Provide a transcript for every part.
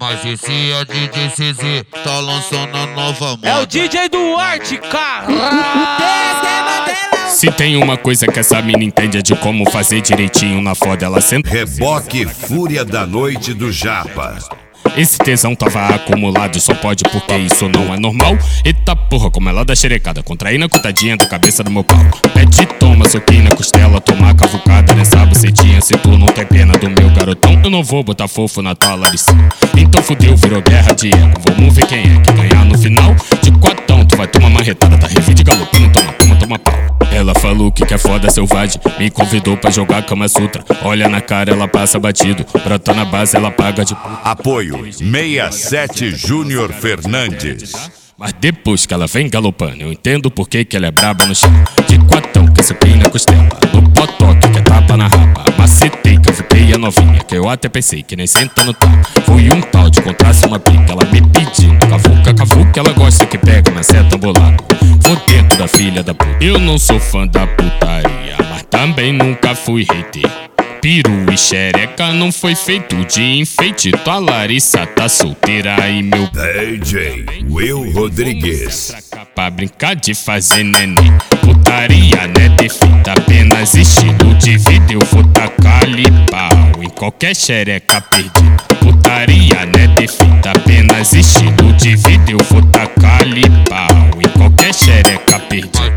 Mas esse é DJ CZ, tá lançando a nova moda. É o DJ Duarte, cara. Se tem uma coisa que essa mina entende é de como fazer direitinho na foda, ela senta. Reboque Fúria da Noite do Japa. Esse tesão tava acumulado e só pode porque isso não é normal. Eita porra, como ela dá xerecada, contraindo a coitadinha da cabeça do meu pau. Pede, toma, soquinho na costela, toma cavucada nessa bucetinha. Se tu não tem pena do meu garotão, eu não vou botar fofo na tua laricinha. Então fudeu, virou guerra de ego. Vamos ver quem é que ganhar no final. De quatão, tu vai tomar marretada, tá revide galopando, toma pau. Ela falou que quer foda selvagem, me convidou pra jogar Kama Sutra. Olha na cara, ela passa batido, brota na base, ela paga de... Apoio 67 Júnior Fernandes. Mas depois que ela vem galopando, eu entendo por que ela é braba no chão. De quatão, que esse pin na costela, no potoque, que é tapa na rapa. Macetei, cavuquei a novinha, que eu até pensei que nem senta no tapa. Foi um tal de contrasse uma pica, ela me pedindo cavuca, ela gosta que pega na seta bolado. Vou dentro da filha da puta. Eu não sou fã da putaria, mas também nunca fui hater. Peru e xereca não foi feito de enfeite. Tua Larissa tá solteira e meu DJ Will Rodrigues. Pra brincar de fazer neném. Putaria não é defeito, apenas estilo de vida. Eu vou tacar-lhe pau em qualquer xereca perdida. Putaria não é defeito, apenas estilo de vida. Eu vou tacar-lhe pau em qualquer xereca perdida.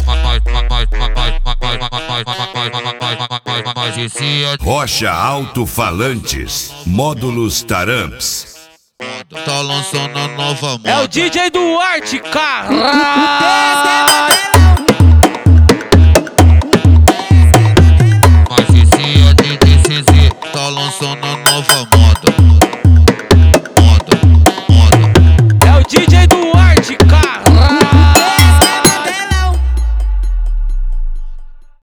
Mas esse é Rocha Alto-Falantes, Módulos Taramps. tá lançando a nova moda. É o DJ Duarte, cara.